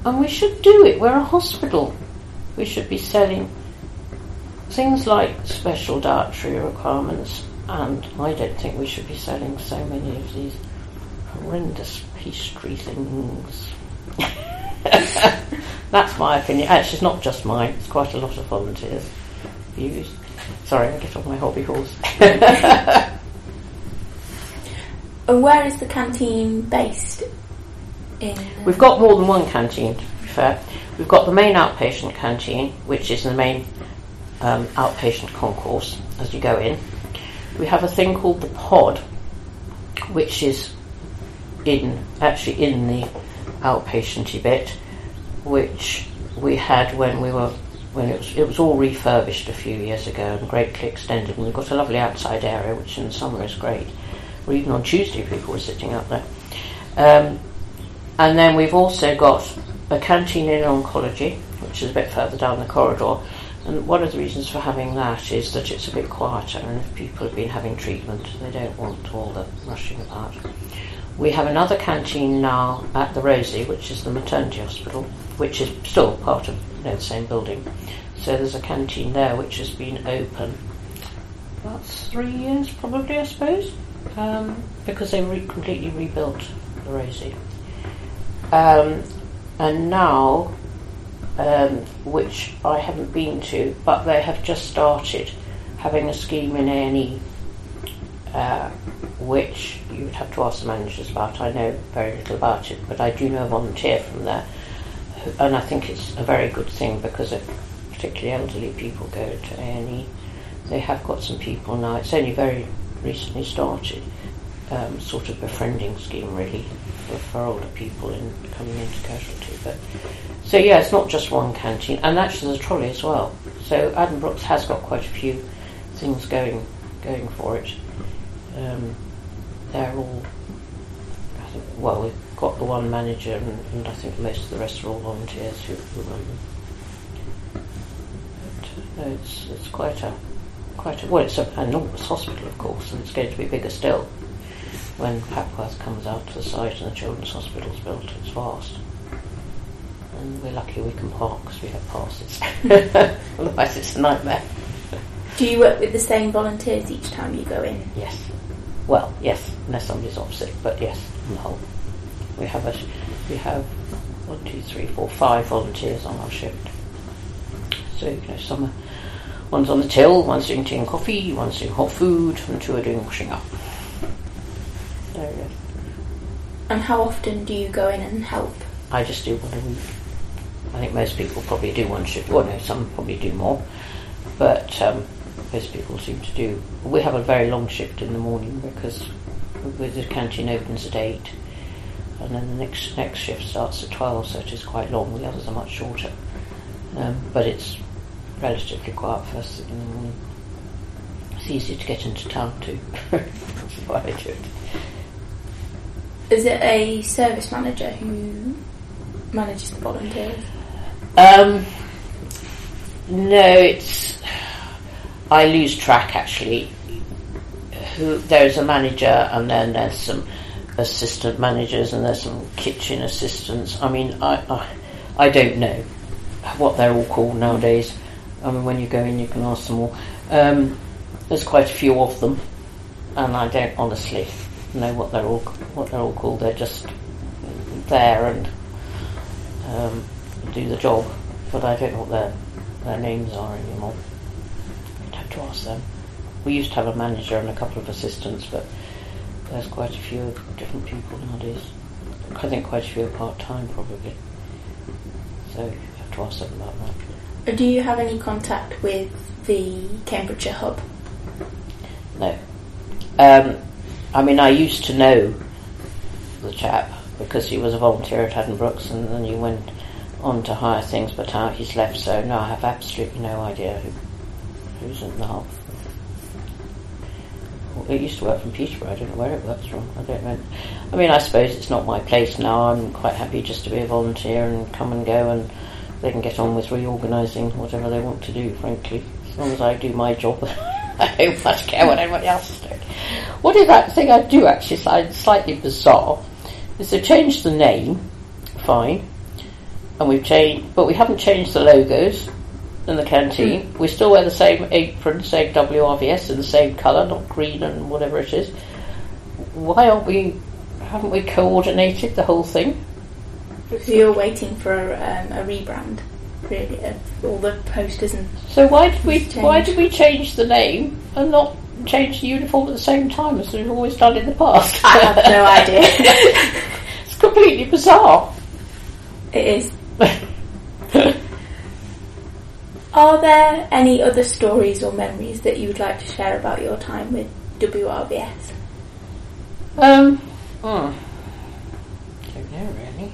and we should do it. We're a hospital. We should be selling things like special dietary requirements, and I don't think we should be selling so many of these horrendous pastry things. That's my opinion. Actually, it's not just mine. It's quite a lot of volunteers' views. Sorry, I get off my hobby horse. And where is the canteen based? In, uh... We've got more than one canteen, to be fair. We've got the main outpatient canteen, which is the main um, outpatient concourse as you go in. We have a thing called the pod, which is in actually in the outpatienty bit, which we had when we were when it was it was all refurbished a few years ago and greatly extended, and we've got a lovely outside area which in the summer is great. Or even on Tuesday people were sitting out there. Um, and then we've also got a canteen in oncology, which is a bit further down the corridor, and one of the reasons for having that is that it's a bit quieter, and if people have been having treatment they don't want all the rushing about. We have another canteen now at the Rosie, which is the maternity hospital, which is still part of you know, the same building. So there's a canteen there which has been open about three years probably, I suppose, um, because they re- completely rebuilt the Rosie. Um, and now, um, which I haven't been to, but they have just started having a scheme in A and E, uh, which you would have to ask the managers about. I know very little about it, but I do know a volunteer from there, who, and I think it's a very good thing because if particularly elderly people go to A and E, they have got some people now. It's only very recently started, um, sort of befriending scheme really for, for older people in coming into casualty. But so yeah, it's not just one canteen, and actually there's a trolley as well. So Addenbrooke's has got quite a few things going going for it. Um, they're all, I think, well, we've got the one manager, and, and I think most of the rest are all volunteers who, who run them. But, no, it's it's quite a quite a well, it's an enormous hospital, of course, and it's going to be bigger still when Papworth comes out to the site and the children's hospital's built. It's vast, and we're lucky we can park because we have passes. Otherwise, it's a nightmare. Do you work with the same volunteers each time you go in? Yes. Well, yes, unless somebody's off sick, but yes, on the whole. We have a, we have one, two, three, four, five volunteers on our shift. So, you know, some are, one's on the till, one's doing tea and coffee, one's doing hot food, and two are doing washing up. So, yes. And how often do you go in and help? I just do one a week. I think most people probably do one shift. Well, no, some probably do more, but um, most people seem to do. We have a very long shift in the morning because the canteen opens at eight, and then the next next shift starts at twelve, so it is quite long. The others are much shorter, um, but it's relatively quiet first thing in the morning. It's easy to get into town too. That's why I do it. Is it a service manager who manages the volunteers? Um, no, it's. I lose track actually. Who there's a manager, and then there's some assistant managers, and there's some kitchen assistants. I mean, I, I, I don't know what they're all called nowadays. I mean, when you go in, you can ask them all. Um, there's quite a few of them, and I don't honestly know what they're all what they're all called. They're just there and um, do the job, but I don't know what their their names are anymore. I'd have to ask them. We used to have a manager and a couple of assistants, but there's quite a few different people nowadays. I think quite a few are part-time probably. So you have to ask them about that. Do you have any contact with the Cambridgeshire hub? No. Um, I mean, I used to know the chap because he was a volunteer at Addenbrooke's, and then he went on to higher things, but now he's left, so no, I have absolutely no idea who who's in the hub. It used to work from Peterborough. I don't know where it works from. I don't know. I mean, I suppose it's not my place now. I'm quite happy just to be a volunteer and come and go, and they can get on with reorganising whatever they want to do, frankly. As long as I do my job, I don't much care what everybody else is doing. What is that thing I do actually find slightly bizarre is they changed the name, fine, and we've changed, but we haven't changed the logos in the canteen. Mm. We still wear the same apron, same W R V S in the same colour, not green and whatever it is. Why aren't we? Haven't we coordinated the whole thing? Because you're waiting for um, a rebrand, really, of all the posters and. So why did we? Change. Why did we change the name and not change the uniform at the same time as we've always done in the past? I have no idea. It's completely bizarre. It is. Are there any other stories or memories that you would like to share about your time with W R V S? Um, oh, I don't know really.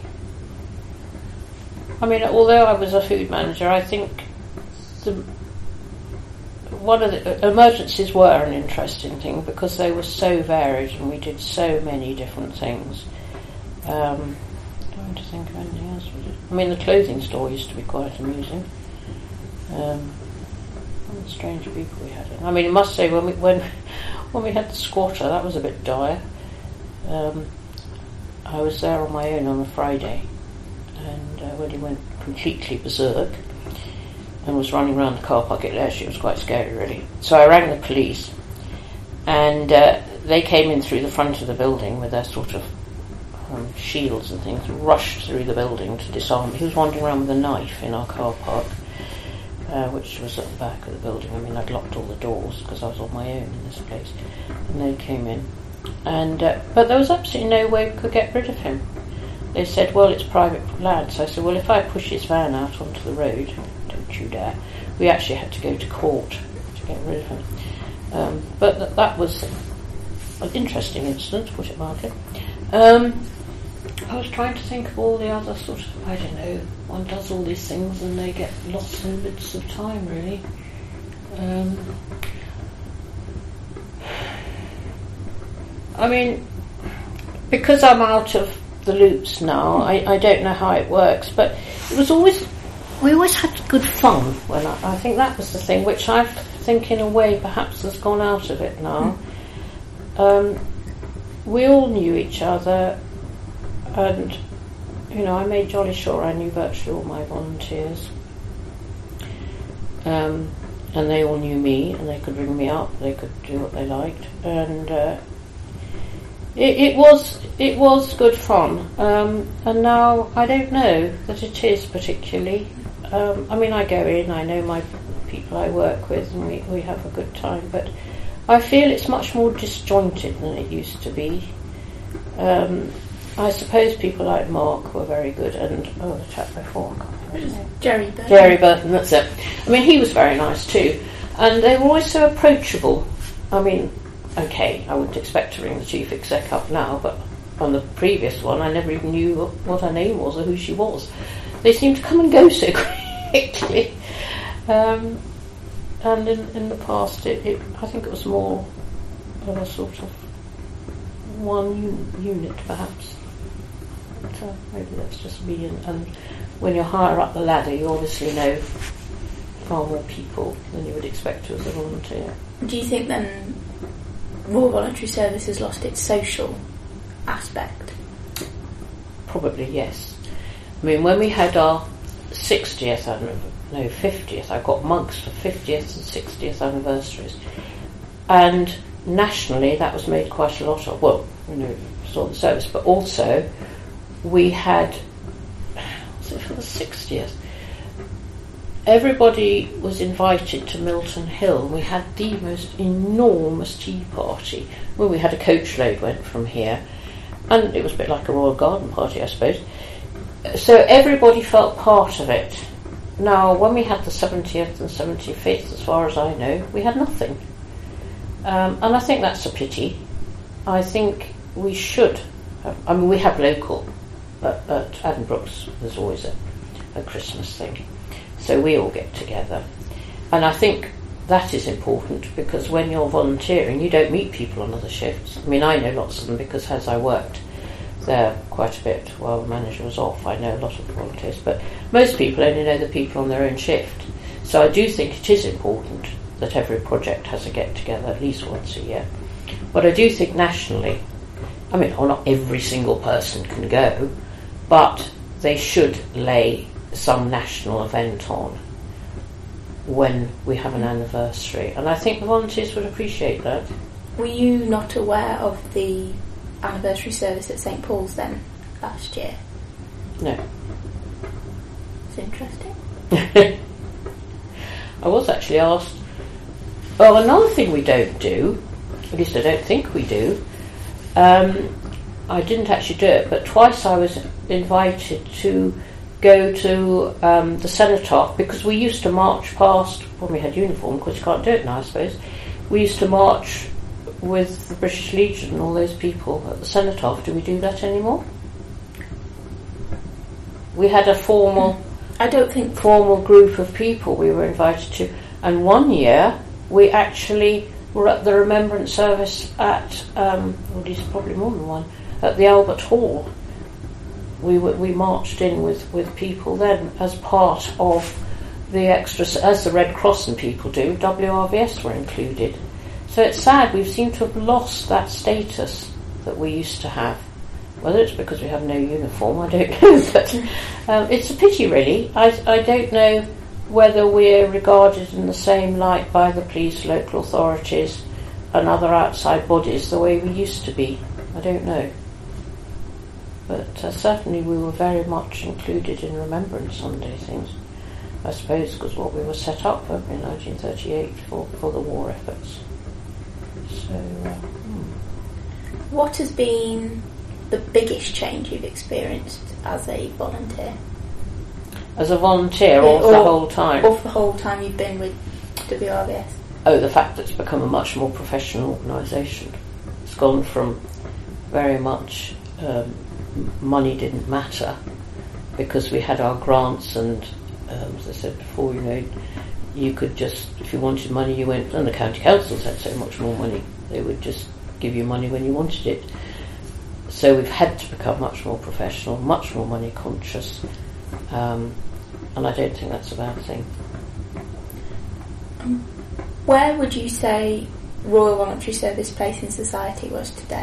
I mean, although I was a food manager, I think the one of the emergencies were an interesting thing because they were so varied and we did so many different things. Um, trying to think of anything else. Was it? I mean, the clothing store used to be quite amusing. Um, and the strange people we had in. I mean, I must say, when we when when we had the squatter, that was a bit dire. Um, I was there on my own on a Friday, and uh, when he went completely berserk and was running around the car park, it actually was quite scary, really. So I rang the police, and uh, they came in through the front of the building with their sort of um, shields and things, rushed through the building to disarm. He was wandering around with a knife in our car park. Uh, which was at the back of the building. I mean, I'd locked all the doors because I was on my own in this place, and they came in. And uh, but there was absolutely no way we could get rid of him. They said, well, it's private land. So I said, well, if I push his van out onto the road, don't you dare. We actually had to go to court to get rid of him. Um, but th- that was an interesting incident, to put it mildly. Um, I was trying to think of all the other sort of, I don't know, one does all these things and they get lost in bits of time, really. Um, I mean, because I'm out of the loops now, I, I don't know how it works, but it was always, we always had good fun. When I, I think that was the thing, which I think in a way perhaps has gone out of it now. Um, we all knew each other. And, you know, I made jolly sure I knew virtually all my volunteers. Um, and they all knew me, and they could ring me up, they could do what they liked. And uh, it, it was it was good fun. Um, and now I don't know that it is particularly. Um, I mean, I go in, I know my people I work with, and we, we have a good time. But I feel it's much more disjointed than it used to be. Um, I suppose people like Mark were very good, and oh, the chap before, I can't remember his name. Jerry Burton. Jerry Burton, that's it. I mean, he was very nice too, and they were always so approachable. I mean, okay, I wouldn't expect to ring the chief exec up now, but on the previous one, I never even knew what her name was or who she was. They seemed to come and go so quickly. Um, and in, in the past, it, it, I think it was more of a sort of one un- unit, perhaps. But, uh, maybe that's just me. And, and when you're higher up the ladder, you obviously know far more people than you would expect to as a volunteer. Do you think then Royal Voluntary Service has lost its social aspect? Probably, yes. I mean, when we had our sixtieth, no, fiftieth, I got mugs for fiftieth and sixtieth anniversaries. And nationally, that was made quite a lot of, well, you know, saw the service, but also we had, was it for the sixtieth? Everybody was invited to Milton Hill. We had the most enormous tea party. Well, we had a coach load went from here, and it was a bit like a royal garden party, I suppose. So everybody felt part of it. Now, when we had the seventieth and seventy-fifth, as far as I know, we had nothing. Um, and I think that's a pity. I think we should have, I mean, we have local, but at Addenbrooke's there's always a, a Christmas thing. So we all get together. And I think that is important, because when you're volunteering, you don't meet people on other shifts. I mean, I know lots of them because as I worked there quite a bit while the manager was off, I know a lot of the volunteers, but most people only know the people on their own shift. So I do think it is important that every project has a get-together at least once a year. But I do think nationally, I mean, well, not every single person can go, but they should lay some national event on when we have an anniversary, and I think the volunteers would appreciate that. Were you not aware of the anniversary service at Saint Paul's then last year? No. It's interesting. I was actually asked. Well, another thing we don't do, at least I don't think we do, um, I didn't actually do it, but twice I was invited to go to um, the Cenotaph, because we used to march past, when we had uniform, because you can't do it now, I suppose. We used to march with the British Legion and all those people at the Cenotaph. Do we do that anymore? We had a formal, I don't think formal group of people we were invited to, and one year we actually were at the remembrance service at, um, well, there's probably more than one, at the Albert Hall. We were, we marched in with, with people then as part of the extra, as the Red Cross and people do. W R V S were included. So it's sad, we've seemed to have lost that status that we used to have. Whether it's because we have no uniform, I don't know, but um, it's a pity really. I, I don't know whether we're regarded in the same light by the police, local authorities and other outside bodies the way we used to be. I don't know. But uh, certainly we were very much included in Remembrance Sunday things, I suppose, because what we were set up for in nineteen thirty-eight for, for the war efforts. So, uh, hmm. What has been the biggest change you've experienced as a volunteer? As a volunteer, or, or the whole time? Or for the whole time you've been with W R V S? Oh, the fact that it's become a much more professional organisation. It's gone from very much um, money didn't matter, because we had our grants, and um, as I said before, you know, you could just, if you wanted money, you went, and the county councils had so much more money, they would just give you money when you wanted it. So we've had to become much more professional, much more money conscious, um, and I don't think that's a bad thing. Um, where would you say Royal Voluntary Service place in society was today?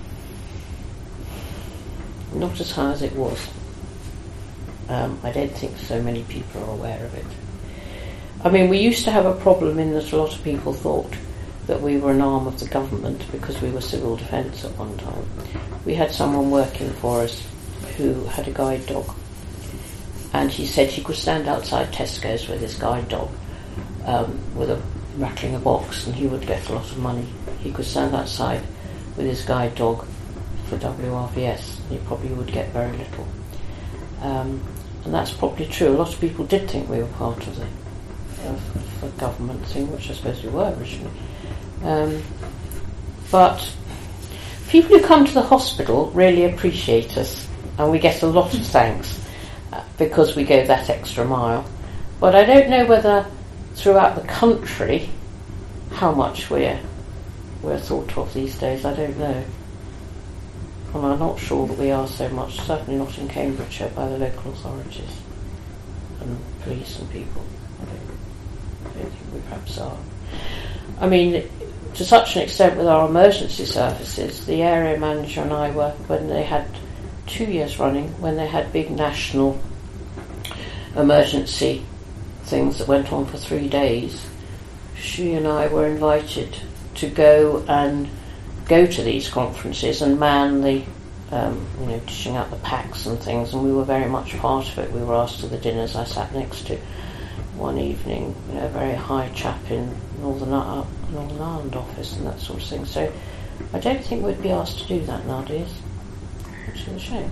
Not as high as it was. Um, I don't think so many people are aware of it. I mean, we used to have a problem in that a lot of people thought that we were an arm of the government because we were civil defence at one time. We had someone working for us who had a guide dog, and he said he could stand outside Tesco's with his guide dog um, with a rattling a box, and he would get a lot of money. He could stand outside with his guide dog for W R V S, and he probably would get very little. Um, and that's probably true. A lot of people did think we were part of the, of the government thing, which I suppose we were originally. Um, but people who come to the hospital really appreciate us, and we get a lot of thanks uh, because we go that extra mile. But I don't know whether throughout the country how much we're we're thought of these days. I don't know. And I'm not sure that we are so much, certainly not in Cambridgeshire, by the local authorities and police and people. I don't, I don't think we perhaps are. I mean, to such an extent with our emergency services, the area manager and I were, when they had two years running, when they had big national emergency things that went on for three days, she and I were invited to go and go to these conferences and man the, um, you know, dishing out the packs and things, and we were very much part of it. We were asked to the dinners I sat next to one evening, you know, a very high chap in Northern, uh, Northern Ireland office and that sort of thing. So I don't think we'd be asked to do that nowadays, which is a shame.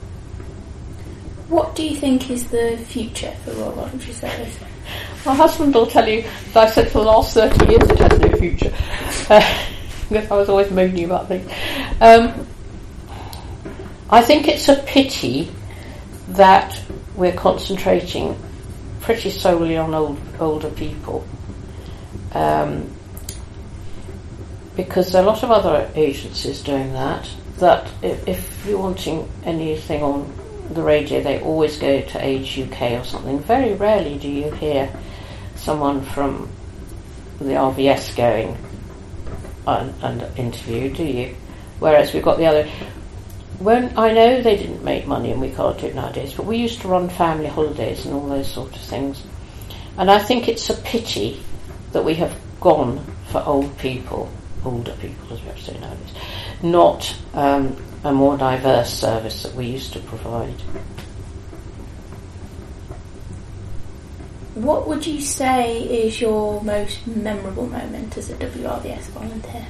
What do you think is the future for Royal Voluntary Service? My husband will tell you that I said for the last thirty years it has no future. Uh, because I was always moaning about things. Um, I think it's a pity that we're concentrating pretty solely on old, older people, um, because there are a lot of other agencies doing that, that if, if you're wanting anything on the radio, they always go to Age U K or something. Very rarely do you hear someone from the R V S going and, and interviewed, do you? Whereas we've got the other. when I know they didn't make money and we can't do it nowadays, but we used to run family holidays and all those sort of things. And I think it's a pity that we have gone for old people, older people as we have to say nowadays, not um, a more diverse service that we used to provide. What would you say is your most memorable moment as a W R V S volunteer?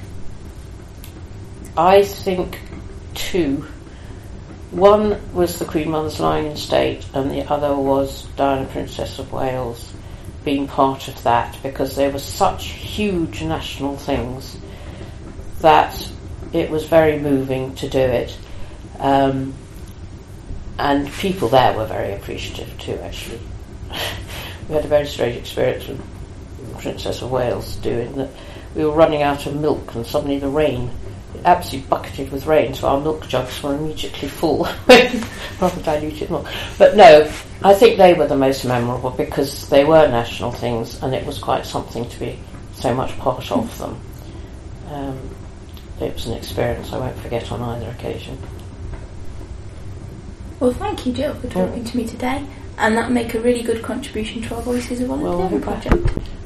I think two. One was the Queen Mother's Lying in State, and the other was Diana, Princess of Wales, being part of that, because they were such huge national things that it was very moving to do it. Um, and people there were very appreciative too, actually. We had a very strange experience with Princess of Wales doing that. We were running out of milk and suddenly the rain, it absolutely bucketed with rain, so our milk jugs were immediately full. Rather diluted milk. But no, I think they were the most memorable because they were national things and it was quite something to be so much part of them. Um, it was an experience I won't forget on either occasion. Well, thank you, Jill, for talking mm. to me today. And that will make a really good contribution to our Voices of Volunteering well, project.